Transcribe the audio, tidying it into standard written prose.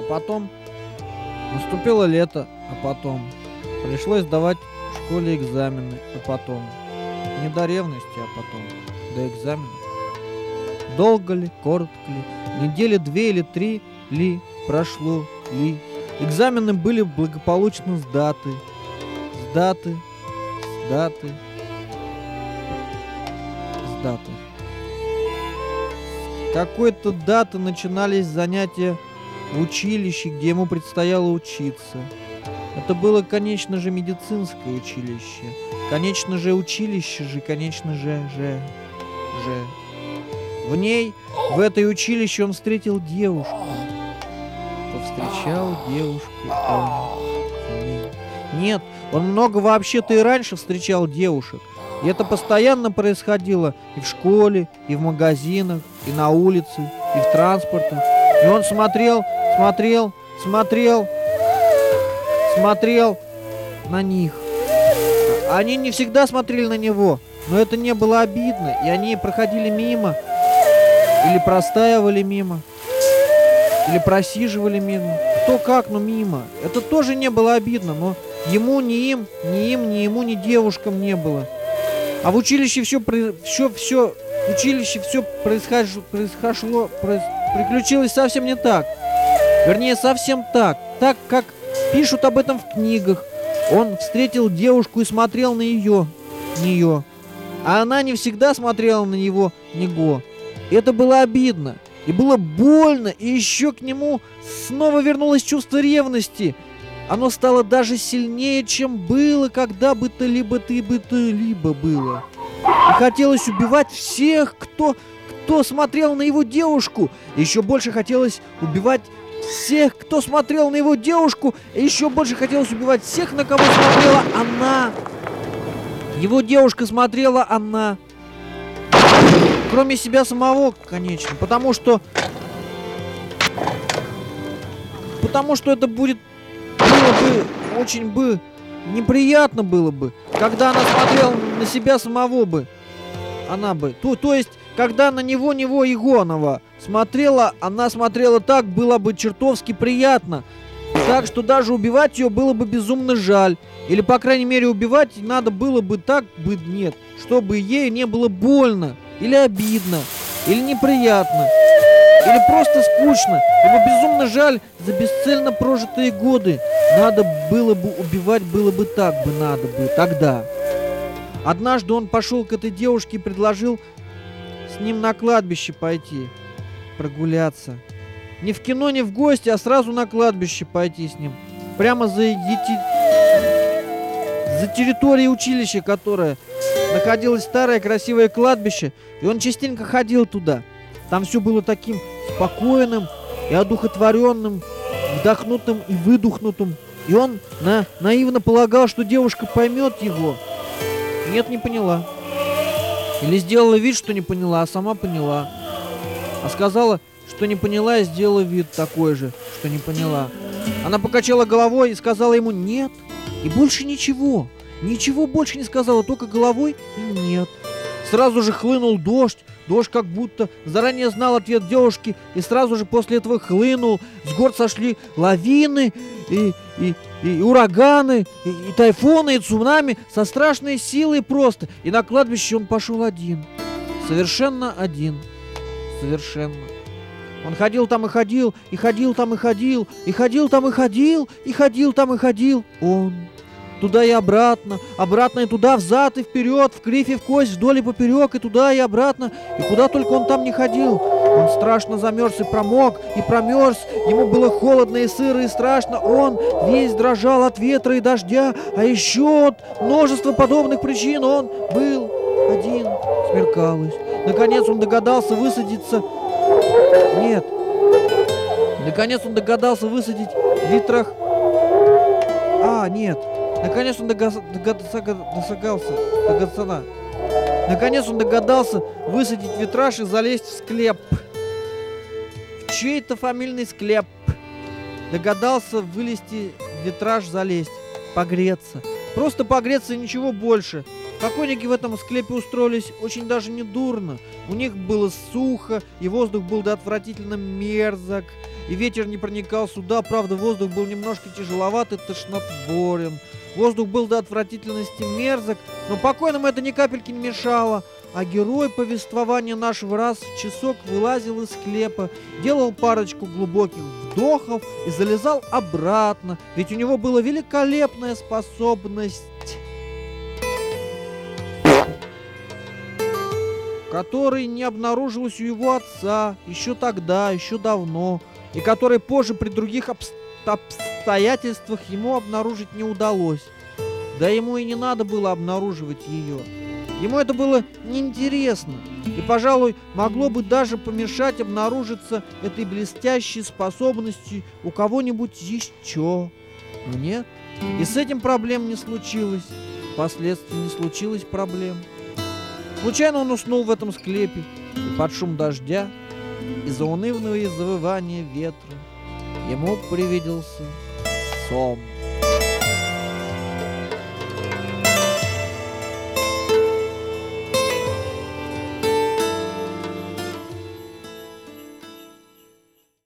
потом наступило лето, а потом пришлось сдавать в школе экзамены, а потом не до ревности, а потом до экзаменов. Долго ли, коротко ли, недели 2 или 3 ли, прошло ли. Экзамены были благополучно сдаты. Сдаты. С какой-то даты начинались занятия в училище, где ему предстояло учиться. Это было, конечно же, медицинское училище. Конечно же, В ней, в этой училище он встретил девушку. Повстречал девушку он в ней. Нет, он много вообще-то и раньше встречал девушек. И это постоянно происходило и в школе, и в магазинах, и на улице, и в транспорте. И он смотрел на них. Они не всегда смотрели на него, но это не было обидно, и они проходили мимо, или простаивали мимо, или просиживали мимо. Кто как, но мимо. Это тоже не было обидно, но ему, ни ему, ни девушкам не было. А в училище все приключилось совсем не так. Вернее, совсем так, как пишут об этом в книгах. Он встретил девушку и смотрел на нее. А она не всегда смотрела на него. Это было обидно. И было больно. И еще к нему снова вернулось чувство ревности. Оно стало даже сильнее, чем было, когда бы то либо было. И хотелось убивать всех, кто смотрел на его девушку. И еще больше хотелось убивать всех, кто смотрел на его девушку. И еще больше хотелось убивать всех, на кого смотрела она. Его девушка смотрела она. Кроме себя самого, конечно. Потому что это было бы очень неприятно было бы, когда она смотрела на себя самого бы. Она бы. То есть, когда на него Игонова смотрела, она смотрела так, было бы чертовски приятно. Так что даже убивать ее было бы безумно жаль. Или, по крайней мере, убивать надо было бы так, нет, чтобы ей не было больно, или обидно, или неприятно, или просто скучно. Ему безумно жаль за бесцельно прожитые годы. Надо было бы убивать, надо бы тогда. Однажды он пошел к этой девушке и предложил с ним на кладбище пойти, прогуляться. Не в кино, не в гости, а сразу на кладбище пойти с ним. Прямо за территорией училища, которое находилось старое красивое кладбище. И он частенько ходил туда. Там все было таким спокойным и одухотворенным, вдохнутым и выдохнутым. И он наивно полагал, что девушка поймет его. Нет, не поняла. Или сделала вид, что не поняла, а сама поняла. А сказала, что не поняла, и сделала вид такой же, что не поняла. Она покачала головой и сказала ему «нет». И больше ничего. Ничего больше не сказала, только головой и «нет». Сразу же хлынул дождь. Дождь как будто заранее знал ответ девушки, и сразу же после этого хлынул. С гор сошли лавины и ураганы, и тайфуны, и цунами со страшной силой просто. И на кладбище он пошел один. Совершенно один. Совершенно. Он ходил там и ходил, и ходил там и ходил, и ходил там и ходил, и ходил там и ходил. Он. Туда и обратно, обратно и туда, взад и вперед, вкривь и вкось, вдоль и поперек, и туда и обратно. И куда только он там не ходил. Он страшно замерз и промок, и промерз. Ему было холодно и сыро, и страшно. Он весь дрожал от ветра и дождя, а еще от множества подобных причин. Он был один. Смеркалось. Наконец он догадался высадиться... Нет. Наконец он догадался высадить в ветрах... Нет. Наконец он догадался высадить витраж и залезть в склеп. В чей-то фамильный склеп. Догадался вылезти в витраж, залезть. Погреться. Просто погреться и ничего больше. Покойники в этом склепе устроились очень даже недурно. У них было сухо, и воздух был до отвратительно мерзок, и ветер не проникал сюда. Правда, воздух был немножко тяжеловат и тошнотворен. Воздух был до отвратительности мерзок, но покойным это ни капельки не мешало. А герой повествования нашего раз в часок вылазил из склепа, делал парочку глубоких вдохов и залезал обратно, ведь у него была великолепная способность, которой не обнаружилась у его отца еще тогда, еще давно, и которой позже при других обстоятельствах ему обнаружить не удалось. Да ему и не надо было обнаруживать ее. Ему это было неинтересно, и, пожалуй, могло бы даже помешать обнаружиться этой блестящей способности у кого-нибудь еще. Но нет, и с этим проблем не случилось. Впоследствии не случилось проблем. Случайно он уснул в этом склепе, и под шум дождя и заунывного завывания ветра ему привиделся сон.